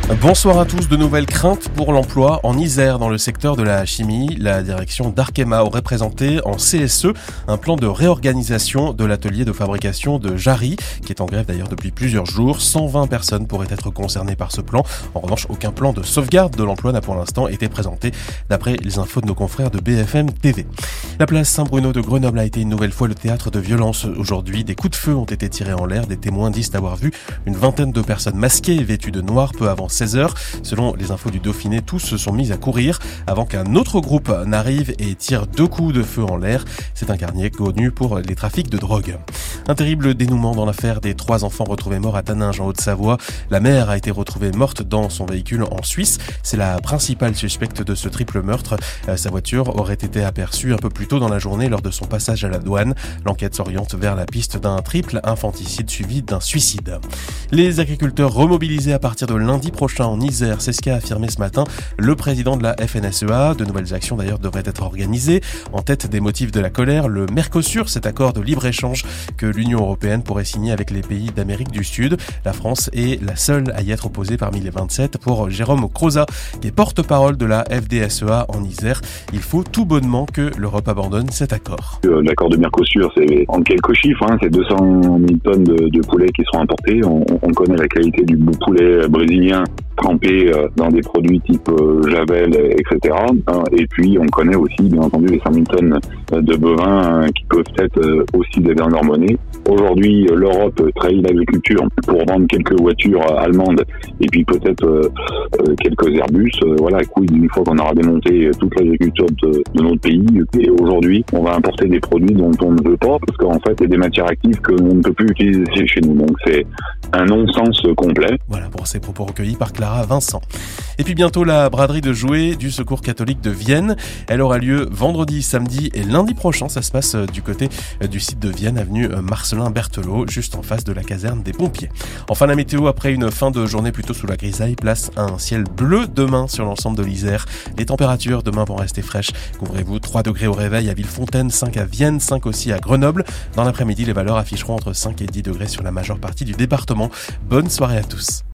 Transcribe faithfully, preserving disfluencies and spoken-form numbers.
Bonsoir à tous. De nouvelles craintes pour l'emploi en Isère dans le secteur de la chimie. La direction d'Arkema aurait présenté en C S E un plan de réorganisation de l'atelier de fabrication de Jarry, qui est en grève d'ailleurs depuis plusieurs jours. cent vingt personnes pourraient être concernées par ce plan. En revanche, aucun plan de sauvegarde de l'emploi n'a pour l'instant été présenté, d'après les infos de nos confrères de B F M T V. La place Saint-Bruno de Grenoble a été une nouvelle fois le théâtre de violences aujourd'hui. Des coups de feu ont été tirés en l'air. Des témoins disent avoir vu une vingtaine de personnes masquées et vêtues de noir peu avant seize heures. Selon les infos du Dauphiné, tous se sont mis à courir avant qu'un autre groupe n'arrive et tire deux coups de feu en l'air. C'est un quartier connu pour les trafics de drogue. Un terrible dénouement dans l'affaire des trois enfants retrouvés morts à Taninges en Haute-Savoie. La mère a été retrouvée morte dans son véhicule en Suisse. C'est la principale suspecte de ce triple meurtre. Sa voiture aurait été aperçue un peu plus tôt dans la journée lors de son passage à la douane. L'enquête s'oriente vers la piste d'un triple infanticide suivi d'un suicide. Les agriculteurs remobilisés à partir de lundi prochain en Isère, c'est ce qu'a affirmé ce matin le président de la F N S E A. De nouvelles actions d'ailleurs devraient être organisées. En tête des motifs de la colère, le Mercosur, cet accord de libre-échange que l'Union européenne pourrait signer avec les pays d'Amérique du Sud. La France est la seule à y être opposée parmi les vingt-sept. Pour Jérôme Croza, qui est porte-parole de la F D S E A en Isère, il faut tout bonnement que l'Europe abandonne cet accord. L'accord de Mercosur, c'est en quelques chiffres, hein, c'est deux cent mille tonnes de, de poulet qui seront importés. On, on connaît la qualité du poulet brésilien trempé dans des produits type Javel, et cetera. Et puis, on connaît aussi, bien entendu, les cent mille tonnes de bovins qui peuvent être aussi des viandes hormonées. Aujourd'hui, l'Europe trahit l'agriculture pour vendre quelques voitures allemandes et puis peut-être euh, quelques Airbus. Voilà, quid une fois qu'on aura démonté toute l'agriculture de, de notre pays. Et aujourd'hui, on va importer des produits dont on ne veut pas parce qu'en fait, il y a des matières actives que l'on ne peut plus utiliser chez nous. Donc, c'est un non-sens complet. Voilà pour ces propos recueillis par Clara Vincent. Et puis bientôt la braderie de jouets du Secours catholique de Vienne. Elle aura lieu vendredi, samedi et lundi prochain. Ça se passe du côté du site de Vienne, avenue Marcelin Berthelot, juste en face de la caserne des pompiers. Enfin, la météo, après une fin de journée plutôt sous la grisaille, place un ciel bleu demain sur l'ensemble de l'Isère. Les températures demain vont rester fraîches. Couvrez-vous, trois degrés au réveil à Villefontaine, cinq à Vienne, cinq aussi à Grenoble. Dans l'après-midi, les valeurs afficheront entre cinq et dix degrés sur la majeure partie du département. Bonne soirée à tous.